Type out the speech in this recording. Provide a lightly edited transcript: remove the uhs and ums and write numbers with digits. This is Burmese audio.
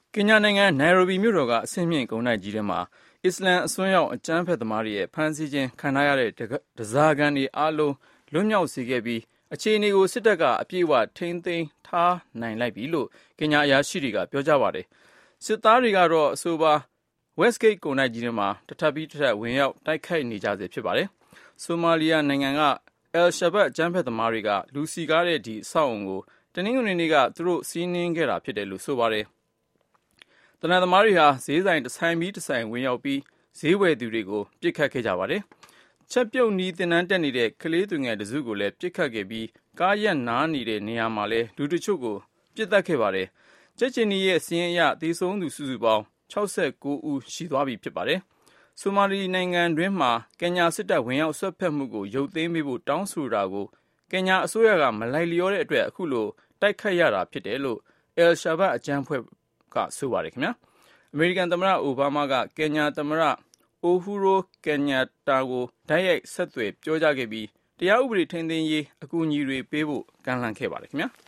ကင်ညာနိုင်ငံနိုင်ရိုဘီမြို့တော်ကအဆင့်မြင့်ကုန်တိုက်ကြီးထဲမှာအစ္စလာမ်အစွန်းရောက်အကြမ်းဖက်သမားတွေရဲ့ဖမ်းဆီးခြင်းခံထားရတဲ့ဓဇာခံတွေအားလုံးလွတ်မြောက်စေခဲ့ပြီးအခြေအနေကိုစစ်တပ်ကအပြည့်အဝထိန်းသိမ်းထားနိုင်လိုက်ပြီလို့ကင်ညာအရာရှိတွေကပြောကြပါတယ်။စစ်သားတွေကတော့အဆိုပါ Westgate ကုန်တိုက်ကြီးထဲမှာတထပ်ပြီးတထပ်ဝင်ရောက်တိုက်ခိုက်နေကြဆဲဖြစ်ပါတယ်။ဆိုမာလီယာနိုင်ငံကAl-Shabaab အကြမ်းဖက်သမားတွေကလူစည်ကားတဲ့ဒီအဆောက်အုံကိုတနင်္ဂနွေနေ့ကသူတို့စီးနင်းခဲ့တာဖြစ်တယ်လို့ဆိုပါတယ်။သေနတ်သမားတွေဟာဈေးဆိုင်တစ်ဆိုင်ပြီးတစ်ဆိုင်ဝင်ရောက်ပြီးဈေးဝယ်သူတွေကိုပစ်ခတ်ခဲ့ကြပါတယ်။ချက်ပြုတ်နီးသင်တန်းတက်နေတဲ့ကလေးသူငယ်တစုကိုလည်းပစ်ခတ်ခဲ့ပြီးကားရပ်နားနေတဲ့နေရာမှာလည်းလူတချို့ကိုပစ်သတ်ခဲ့ပါတယ်။ကြက်ချင်နီရဲ့စီးရင်အရသေဆုံးသူစုစုပေါင်း69ဦးရှိသွားပြီဖြစ်ပါတယ်။ဆိုမာလီနိုင်ငံတွင်းမှာကင်ညာစစ်တပ်ဝင်ရောက်ဆွတ်ဖက်မှုကိုရုပ်သိမ်းပေးဖို့တောင်းဆိုတာကိုကင်ညာအစိုးရကမလိုက်လျောတဲ့အတွက်အခုလိုတိုက်ခိုက်ရတာဖြစ်တယ်လို့Al-Shabaab အကြမ်းဖက်ကဆိုပါတယ်ခင်ဗျာ။အမေရိကန်သမ္မတအိုဘားမားကကင်ညာသမ္မတအိုဟူရိုကင်ညာတာကိုတိုက်ရိုက်ဆက်သွယ်ပြောကြားခဲ့ပြီးတရားဥပဒေထိန်းသိမ်းရေးအကူအညီတွေပေးဖို့ကမ်းလှမ်းခဲ့ပါတယ်ခင်ဗျာ။